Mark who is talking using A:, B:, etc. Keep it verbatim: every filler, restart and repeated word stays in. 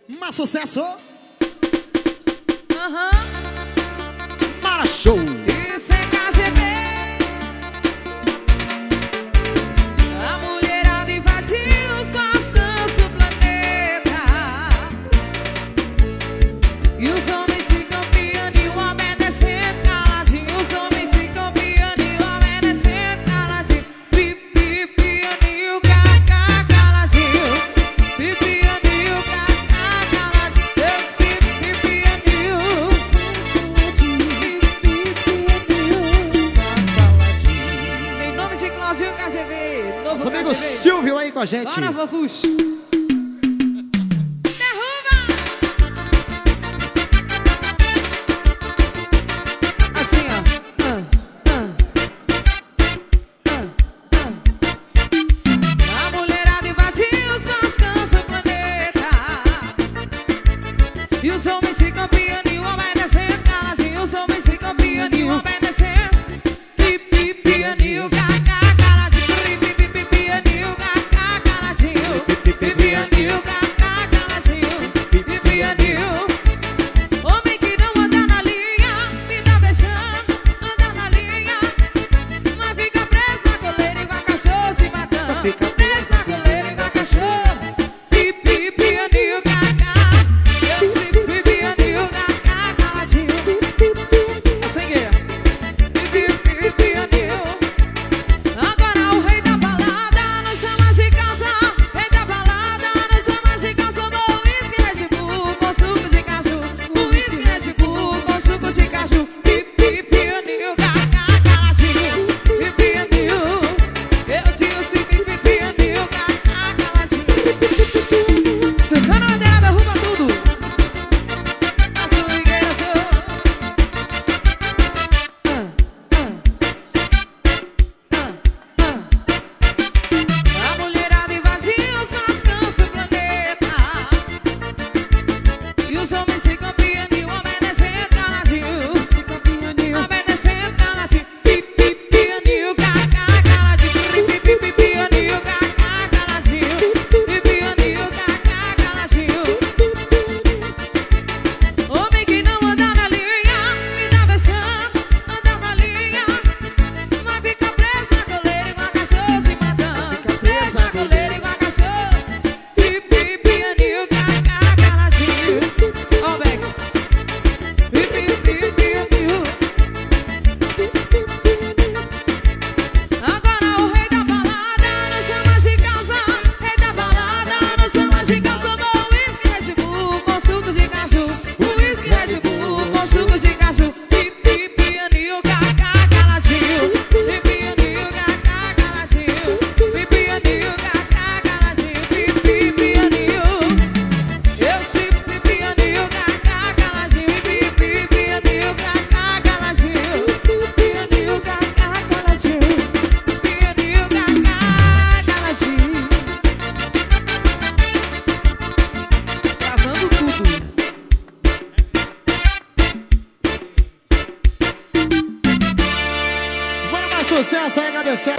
A: Mais sucesso.
B: Aham.
A: Para show.
B: Isso é K G B. A mulherada invadiu os costas do planeta. E os homens ficam piando e obedecendo caladinho. Os homens ficam piando e obedecendo caladinho. Pipi, pianinho, cacá, caladinho. Pipi, pianinho, cacá, caladinho. Eu sempre pianinho. Em nome de Claudinho K G B, novo
A: Nosso amigo
B: K G B.
A: Silvio aí com a gente.
B: Bora, Fofuxo. Derruba! Assim, ó. Ah, ah. Ah, ah. A mulherada invadiu os cascãs do planeta. E os homens ficam piando e obedecendo caladinho. Os homens ficam piando e obedecendo. Pipi, pianinho, cacá, caladinho. Pipi, pipi, pianinho, cacá, caladinho. Pipi, pianinho, cacá, caladinho. Pipi, pianinho. Homem que não anda na linha, me dá beijando, anda na linha. Mas fica preso na coleira igual cachorro te matando. Fica preso na coleira igual cachorro. Pipi, pianinho, cacá. Eu sempre fui pianinho, cacá, caladinho. Essa aqui, ó. Pipi, pipi, pianinho. Agora o rei da balada nos chama de casa. Rei da balada nos chama de casa. Tomou uísque Red Bull com suco de caju. Uísque Red Bull com suco de caju. Pipi, pianinho, cacá, caladinho. Pipi, pianinho. Eu disse pipi, pianinho, cacá, caladinho. Chegando a bandeira, derruba tudo. A swingueira show. Ah, ah, ah, ah. A mulherada invadiu os cascãs do planeta. E os homens ficam piando e obedecendo caladinho. Obedecendo caladinho. Pipi, pianinho, cacá, caladinho. Pipi, pipi, pianinho, cacá, caladinho. Pipi, pianinho, cacá, caladinho. Homem que não anda na linha, me dá beijando, anda na linha. Mas fica preso na coleira igual cachorro te matando. Preso na coleira igual cachorro. Pipi, pianinho, cacá, caladinho. Ó o Beck. Pipi, pipi, pianinho. Agora o rei da balada nos chama de casa. Rei da balada nos chama de casa. Tomou uísque Red Bull com suco de caju. Uísque Red Bull com suco de caju. Pipi, pianinho, cacá, caladinho. Pipi, pianinho, cacá, caladinho. Pipi, pianinho, cacá, caladinho. Pipi, pianinho. Eu sempre pianinho, cacá, caladinho. Pipi, pianinho, cacá, caladinho. Pianinho, cacá, caladinho. Pianinho, cacá, caladinho. Gravando tudo.
A: Bora mais sucesso aí, agradecer.